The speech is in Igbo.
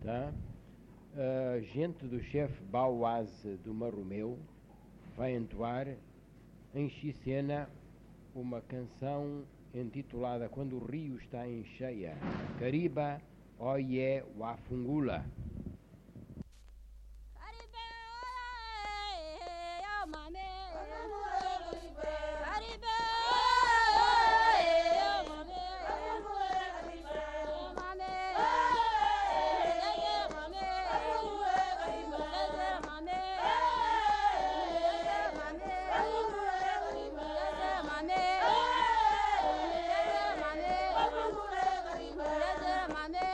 tá? A gente do chefe Bauaz do Marromeu vai entoar em Xicena uma canção intitulada Quando o Rio Está em Cheia, Cariba Oye Wafungula. Mane